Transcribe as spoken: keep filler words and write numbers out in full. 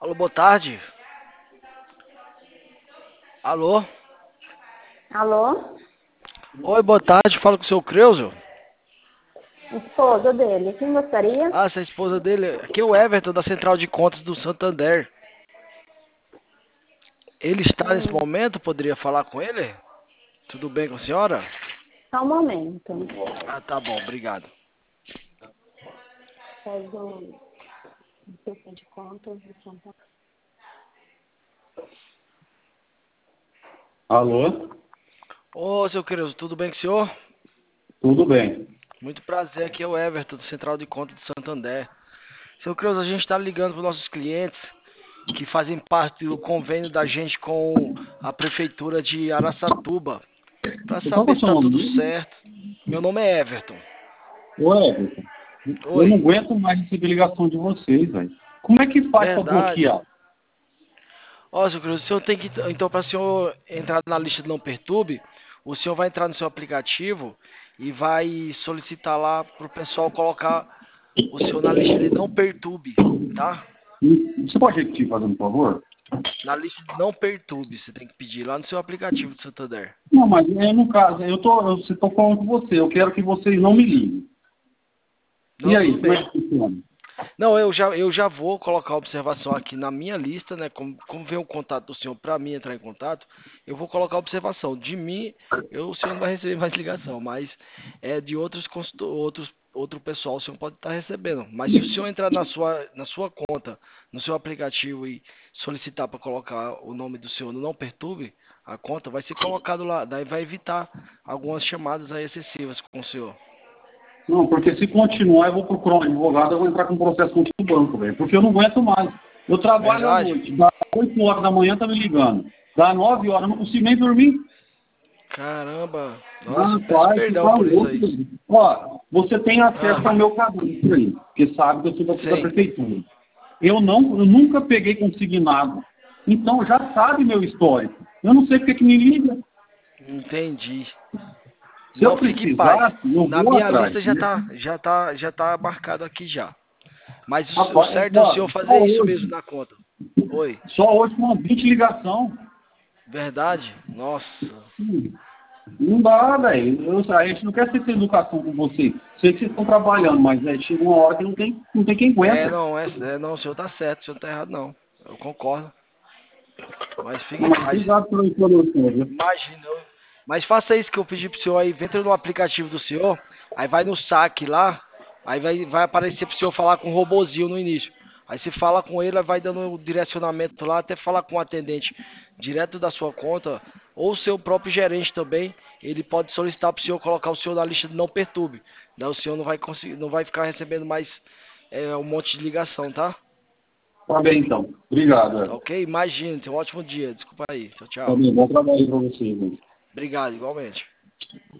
Alô, boa tarde. Alô? Alô? Oi, boa tarde. Fala com o seu Creuzo. Esposa dele. Quem gostaria? Ah, essa é a esposa dele. Aqui é o Everton, da Central de Contas do Santander. Ele está nesse Hum, momento? Poderia falar com ele? Tudo bem com a senhora? só um momento. Ah, tá bom, obrigado. Faz o cesta de contas de São Paulo. Alô? Ô, seu Creuzo, tudo bem com o senhor? Tudo bem. Muito prazer, aqui é o Everton, da Central de Contas do Santander. Seu Creuzo, a gente está ligando para os nossos clientes que fazem parte do convênio da gente com a Prefeitura de Araçatuba, para Qual que é saber o se seu está nome tudo mesmo? certo. Meu nome é Everton. Ô, Everton, eu não Oi, aguento mais receber ligação de vocês, velho. Como é que faz para verdade. bloquear? Ó, seu Cruz, o senhor tem que, então, para o senhor entrar na lista do Não Perturbe, o senhor vai entrar no seu aplicativo e vai solicitar lá para o pessoal colocar o senhor na lista de Não Perturbe, tá? Hum, Você pode repetir, fazendo um favor? Na lista de Não Perturbe, você tem que pedir lá no seu aplicativo do Santander. Não, mas é, no caso, eu tô, eu estou falando com você, eu quero que vocês não me liguem. E Não, aí, tudo como é bem. que funciona? Não, eu já, eu já vou colocar a observação aqui na minha lista, né? Como, como vem o contato do senhor para mim entrar em contato, eu vou colocar a observação. De mim, eu, o senhor não vai receber mais ligação, mas é de outros, consulto- outros outro pessoal o senhor pode estar recebendo. Mas se o senhor entrar na sua, na sua conta, no seu aplicativo e solicitar para colocar o nome do senhor no Não Perturbe, a conta vai ser colocado lá, daí vai evitar algumas chamadas aí excessivas com o senhor. Não, porque se continuar, eu vou procurar um advogado, eu vou entrar com um processo contra o banco, velho. Porque eu não aguento mais. Eu trabalho à Verdade? noite, dá oito horas da manhã tá me ligando. Dá nove horas, eu não consigo nem dormir. Caramba! Nossa, Ah, eu peço pai, você perdão tá por isso louco, aí. velho. Ó, você tem acesso ao Ah, meu cadastro aí, porque sabe que eu sou daqui da sim, prefeitura. Eu, não, eu nunca peguei consignado. Então já sabe meu histórico. Eu não sei porque que me liga. entendi. Se eu Não, fique em paz. precisasse, eu Na vou minha atrás. lista já tá, já tá, já tá marcado aqui já. Mas o, o Rapaz, certo é o ó, senhor só fazer isso mesmo hoje, na conta. Oi, só hoje com uma vinte ligação. verdade? Nossa. Hum, Não dá, velho. Eu- A gente não quer ser sem educação com vocês. Sei que vocês estão trabalhando, mas né, chega uma hora que não tem, não tem quem É, aguenta. não, é, é, não, o senhor tá certo, o senhor não tá errado não. Eu concordo. Mas fique em Mas paz. obrigado pela informação, viu? Imagina. eu- Mas faça isso que eu pedi pro senhor aí. Entra no aplicativo do senhor, aí vai no saque lá, aí vai, vai aparecer pro senhor falar com um robozinho no início. Aí você fala com ele, vai dando o direcionamento lá, até falar com o atendente direto da sua conta, ou o seu próprio gerente também, ele pode solicitar pro senhor colocar o senhor na lista de não perturbe. Daí o senhor não vai conseguir, não vai ficar recebendo mais é, um monte de ligação, tá? Tá bem, então. Obrigado, Tá velho. ok? Imagina, tenha um ótimo dia. Desculpa aí. Tchau, Tá tchau. bem, bom trabalho aí pra vocês, velho. Obrigado, igualmente.